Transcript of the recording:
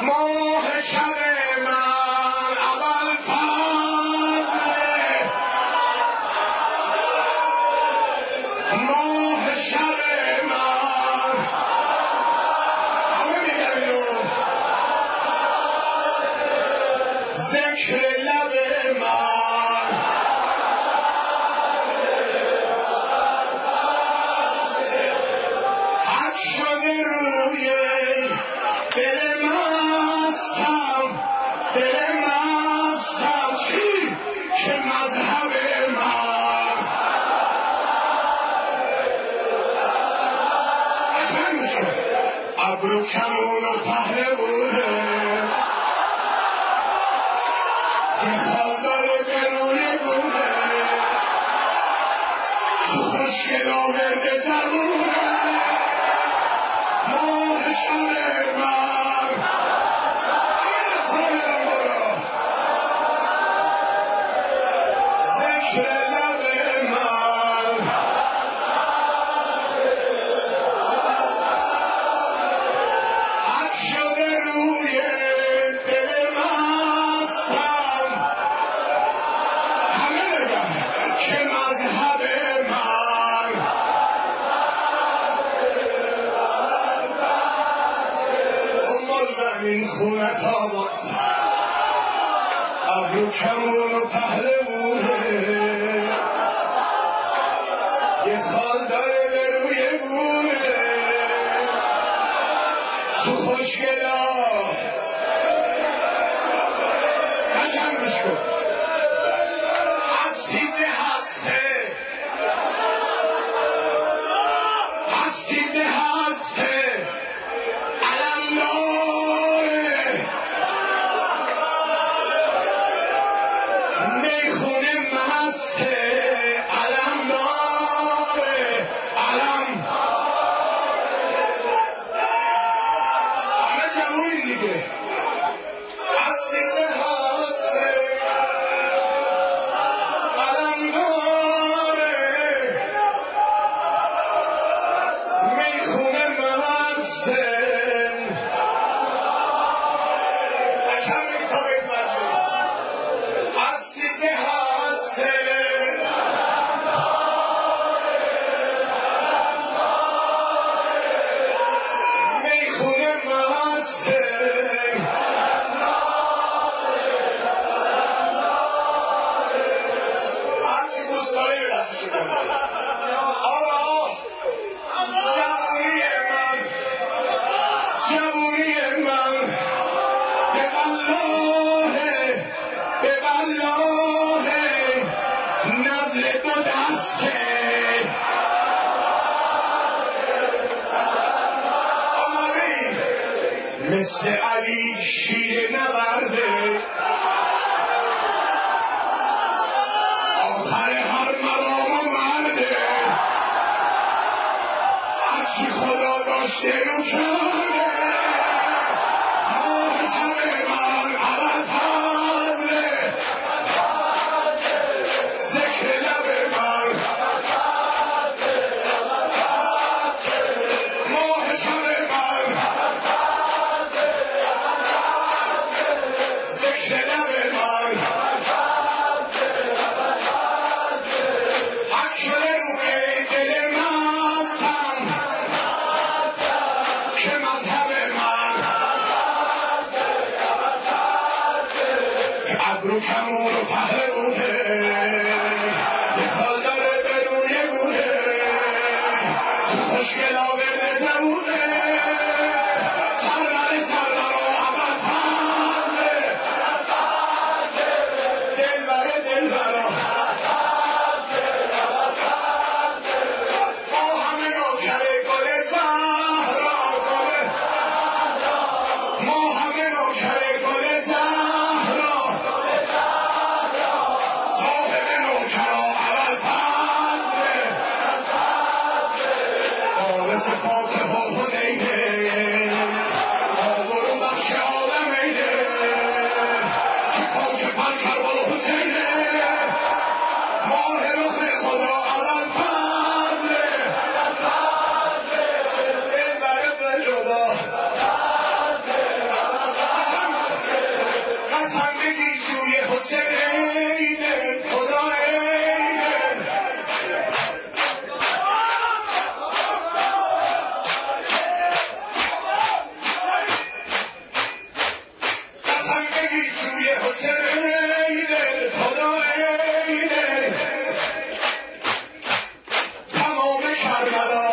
ماه شب من اول فضله، ماه شب من همه میگم اینو، ذکر لب من حق شده روی دل مستم، دل مستم چی که مذهب من اصلا میشه ابرو کمون و پهلوونه، این خواب داره به روی گونه، تو خوشگل آورده زبونه، ماه شب من خواهدم برو ذکر لب من حق شده روی دل مستم، همه بگم که مذهب من دنبال من این خونه تابان، ابرو کمون و پهلوونه، یه خال داره به روی گونه، تو خوشگلا قشنگ گوش کن، هستیز هسته، هستیز هسته علم داره، میخونه مسته علم داره، علم همه جمعونی دیگه، هستیز هسته علم داره، میخونه مسته قشنگ میتابید مسته، هستیز هسته میخونه مسته هرچی دوستایی به دستشو کنه. آقا جوونی من، جوونی من به والله، به والله نزل دو دسته آماری مثل علی شیر نورده، آخر هر مرام و مرده، هرچی خدا داشته رو کرده، ماه شب من اول فضله، ذکر لب من ماه شب من ذکر لب من حق شده روی دل مستم که مذهب من ابرو کمون و پهلوونه، یه خال داره به روی گونه، تو خوشگل آورده زبونه، سرور سرور و اول فضله، دلبر دلبرا ما همه نوکر گل زهرا، گل ما همه نوکر گل زهرا، کربلا